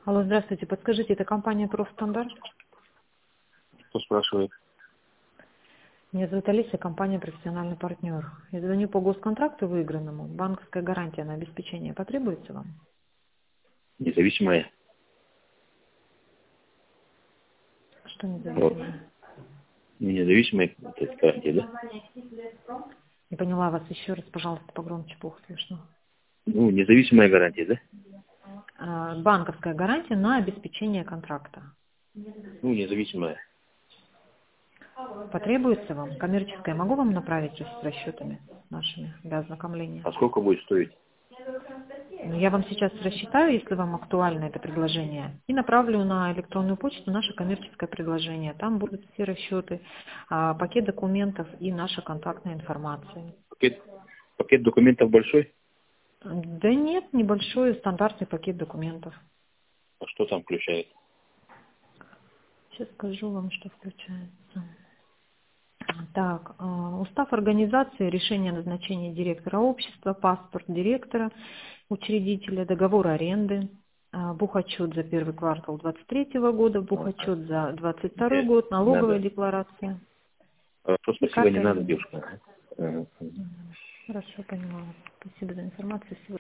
Алло, здравствуйте. Подскажите, это компания «Профстандарт»? Кто спрашивает? Меня зовут Алиса, компания «Профессиональный партнер». Я звоню по госконтракту выигранному. Банковская гарантия на обеспечение потребуется вам? Независимая. Что Вот. независимое? Независимая, то есть гарантия, да? Не поняла вас еще раз, пожалуйста, погромче, плохо слышно. Ну, независимая гарантия, да? Банковская гарантия на обеспечение контракта. Ну, независимая. Потребуется вам? Коммерческая. Могу вам направить с расчетами нашими для ознакомления? А сколько будет стоить? Я вам сейчас рассчитаю, если вам актуально это предложение, и направлю на электронную почту наше коммерческое предложение. Там будут все расчеты, пакет документов и наша контактная информация. Пакет документов большой? Да нет, небольшой стандартный пакет документов. А что там включает? Сейчас скажу вам, что включается. Так, устав организации, решение о назначении директора общества, паспорт директора, учредителя, договор аренды, бухотчет за первый квартал 2023 года, бухотчет за 2022 год, налоговая Надо. декларация. Хорошо, И спасибо, не карта надо, лимит. девушка. Ага. Хорошо, поняла. Спасибо за информацию. Всего